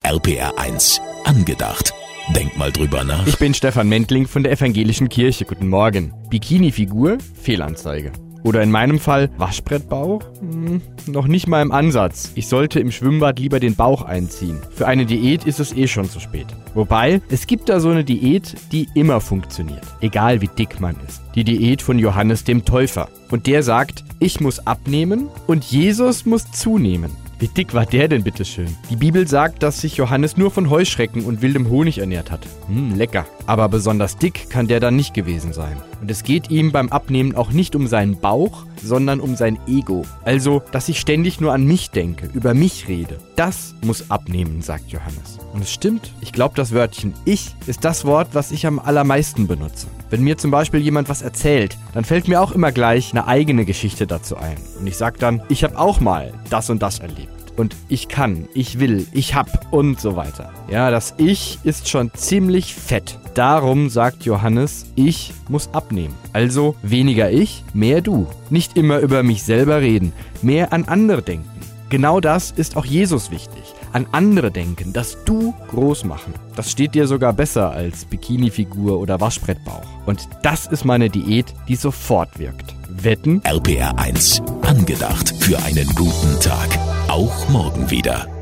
RPR 1 angedacht. Denk mal drüber nach. Ich bin Stefan Mentling von der Evangelischen Kirche. Guten Morgen. Bikini-Figur? Fehlanzeige. Oder in meinem Fall Waschbrettbauch? Noch nicht mal im Ansatz. Ich sollte im Schwimmbad lieber den Bauch einziehen. Für eine Diät ist es schon zu spät. Wobei, es gibt da so eine Diät, die immer funktioniert. Egal wie dick man ist. Die Diät von Johannes dem Täufer. Und der sagt, ich muss abnehmen und Jesus muss zunehmen. Wie dick war der denn bitteschön? Die Bibel sagt, dass sich Johannes nur von Heuschrecken und wildem Honig ernährt hat. Lecker. Aber besonders dick kann der dann nicht gewesen sein. Und es geht ihm beim Abnehmen auch nicht um seinen Bauch, sondern um sein Ego. Also, dass ich ständig nur an mich denke, über mich rede. Das muss abnehmen, sagt Johannes. Und es stimmt. Ich glaube, das Wörtchen Ich ist das Wort, was ich am allermeisten benutze. Wenn mir zum Beispiel jemand was erzählt, dann fällt mir auch immer gleich eine eigene Geschichte dazu ein. Und ich sage dann, ich habe auch mal das und das erlebt. Und ich kann, ich will, ich hab und so weiter. Ja, das Ich ist schon ziemlich fett. Darum sagt Johannes, ich muss abnehmen. Also weniger ich, mehr du. Nicht immer über mich selber reden, mehr an andere denken. Genau das ist auch Jesus wichtig. An andere denken, das Du groß machen. Das steht dir sogar besser als Bikini-Figur oder Waschbrettbauch. Und das ist meine Diät, die sofort wirkt. Wetten? RPR 1 angedacht für einen guten Tag. Auch morgen wieder.